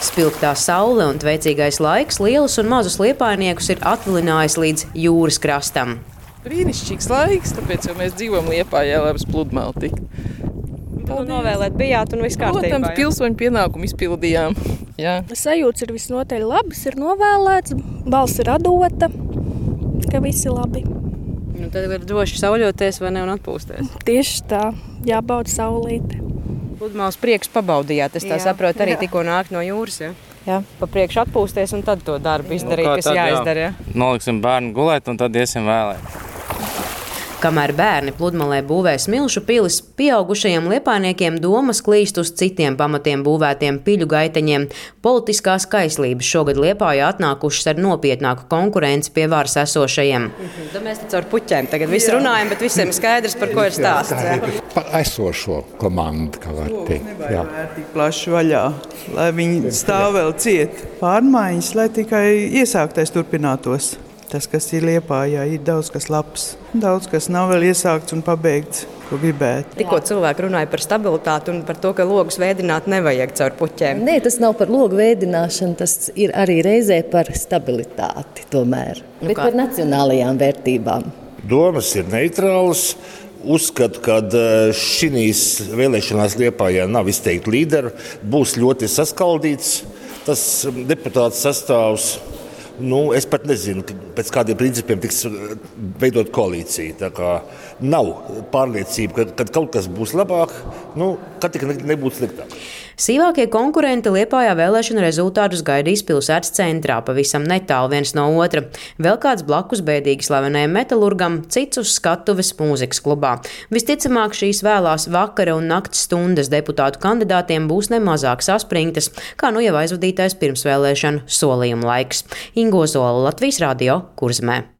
Spilgtā saule un veicīgais laiks lielus un mazus liepājniekus ir atvilinājis līdz jūras krastam. Brīnišķīgs laiks, tāpēc jau mēs dzīvojam Liepājā, lai uz pludmali tikt. Novēlēt bijāt un viss kārtībā. Protams, pilsoņu pienākumu izpildījām. Jā. Sajūtas ir visnotaļ labas, ir novēlēts, balss ir atdota, ka visi labi. Nu, tad var droši sauļoties vai ne un atpūsties. Tieši tā, jābauda saulīte. Pludmales priekš pabaudījāt, es tā saprotu, arī tikko nāk no jūras, ja? Jā, pa priekšu atpūsties un tad to darbu izdarīt, kas jāizdara. Ja? Noliksim bērnu gulēt un tad iesim vēlēt. Kamēr bērni pludmalē būvē smilšu pilis, pieaugušajiem liepājniekiem domas klīst uz citiem pamatiem būvētiem piļu gaiteņiem. Politiskās kaislības šogad Liepājā atnākušas ar nopietnāku konkurenci pie varas esošajiem. Tad mēs caur puķēm tagad visi runājam, bet visiem skaidrs, par ko ir stāsts. Par esošo komandu, kā var teikt. Nevajag tik plaši vaļā, lai viņi stāv vēl ciet. Pārmaiņas, lai tikai iesāktais turpinātos. Tas, kas ir Liepājā, ir daudz kas labs. Daudz kas nav vēl iesākts un pabeigts, ko gribētu. Tikko cilvēki runāja par stabilitāti un par to, ka logus vēdināt nevajag caur puķēm. Nē, tas nav par logu vēdināšanu, tas ir arī reizē par stabilitāti tomēr. Bet par nacionālajām vērtībām. Domas ir neitrālas. Uzskatu, ka šīs vēlēšanās Liepājā nav izteikti līderi. Būs ļoti saskaldīts tas deputātu sastāvs. Es pat nezinu, pēc kādiem principiem tiks veidot koalīcija. Tā kā nav pārliecība, ka kaut kas būs labāk, ka tikai nebūtu sliktāk. Sīvākie konkurenti Liepājā vēlēšanu rezultātus gaidīs pilsētas centrā, pavisam netālu viens no otra. Vēl kāds blakus bēdīgi slavenajam metalurgam, cits uz skatuves mūzikas klubā. Visticamāk, šīs vēlās vakara un nakts stundas deputātu kandidātiem būs nemazāk saspringtas, kā nu jau aizvadītais pirmsvēlēšanu solījuma laiks. Ingo Zola, Latvijas Radio, Kurzemē.